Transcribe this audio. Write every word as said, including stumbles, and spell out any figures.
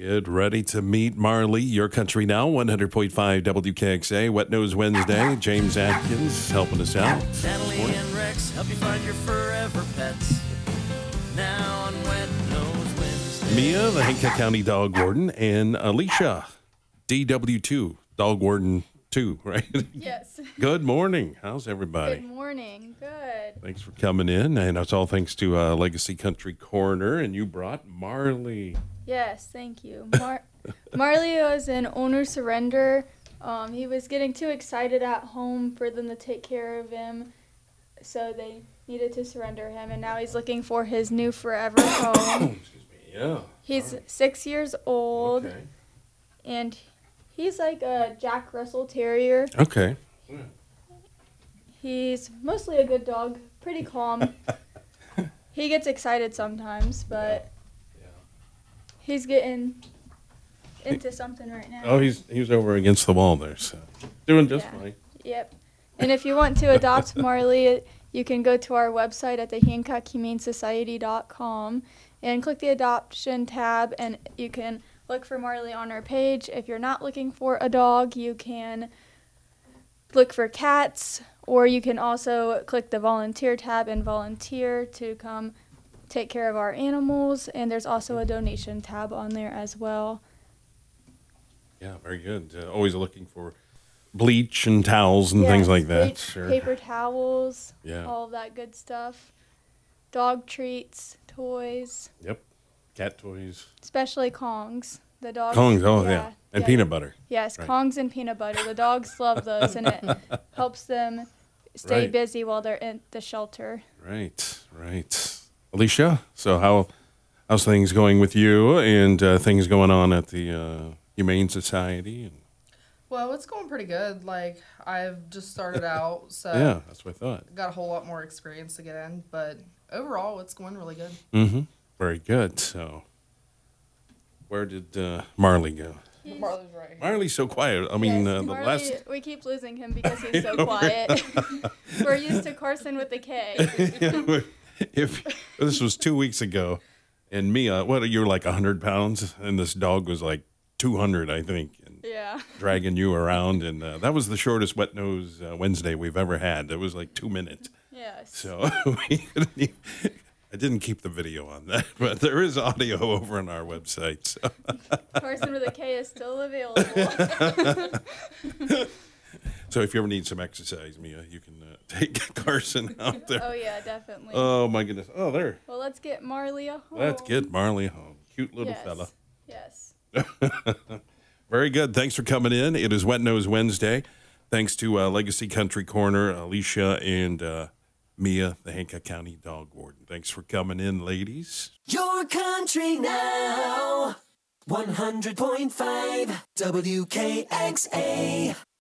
Get ready to meet Marley, Your Country Now, one hundred point five W K X A, Wet Nose Wednesday. James Atkins helping us out. Natalie and Rex help you find your forever pets. Now on Wet Nose Wednesday. Mia, the Hinkle County Dog Warden, and Alicia, D W two, Dog Warden two, right? Yes. Good morning. How's everybody? Good morning. Good. Thanks for coming in, and it's all thanks to uh, Legacy Country Corner, and you brought Marley. Yes, thank you. Mar- Marley was an owner surrender. Um, he was getting too excited at home for them to take care of him, so they needed to surrender him, and now he's looking for his new forever home. Excuse me. Yeah. He's six years old, Okay. and he's like a Jack Russell Terrier. Okay. He's mostly a good dog, pretty calm. He gets excited sometimes, but Yeah. he's getting into something right now. Oh, he's he's over against the wall there, so doing just Yeah. fine. Yep. And if you want to adopt Marley, you can go to our website at the hancock humane society dot com and click the adoption tab, and you can look for Marley on our page. If you're not looking for a dog, you can look for cats, or you can also click the volunteer tab and volunteer to come take care of our animals. And there's also a donation tab on there as well. Yeah, very good. Uh, always looking for bleach and towels and things Yes, like that. bleach, Sure. Paper towels, Yeah. all of that good stuff. Dog treats, toys, Yep. Cat toys. especially Kongs. The dogs. Kongs, oh yeah. And yeah. peanut butter. Yes, Right. Kongs and peanut butter. The dogs love those, and it helps them stay Right. busy while they're in the shelter. Right, right. Alicia, so how how's things going with you and uh, things going on at the uh, Humane Society? And, Well, it's going pretty good. Like, I've just started out, so yeah, that's what I thought. got a whole lot more experience to get in. But overall, it's going really good. Mm-hmm. Very good. So where did uh, Marley go? He's- Marley's right here. Marley's so quiet. I mean, Yes, uh, the Marley, last... we keep losing him because he's so quiet. We're used to Carson with the K. if this was two weeks ago, and Mia, what, you were like one hundred pounds, and this dog was like two hundred, I think, and Yeah. dragging you around, and uh, that was the shortest Wet Nose uh, Wednesday we've ever had. It was like two minutes. Yes. So we couldn't even- I didn't keep the video on that, but there is audio over on our website. So, Carson with a K is still available. so if you ever need some exercise, Mia, you can uh, take Carson out there. Oh yeah, definitely. Oh my goodness! Oh, there. Well, let's get Marley a home. Let's get Marley home. Cute little yes. fella. Yes. Very good. Thanks for coming in. It is Wet Nose Wednesday. Thanks to uh, Legacy Country Corner, Alicia, and uh, Mia, the Hancock County Dog Warden. Thanks for coming in, ladies. Your Country Now, one hundred point five W K X A.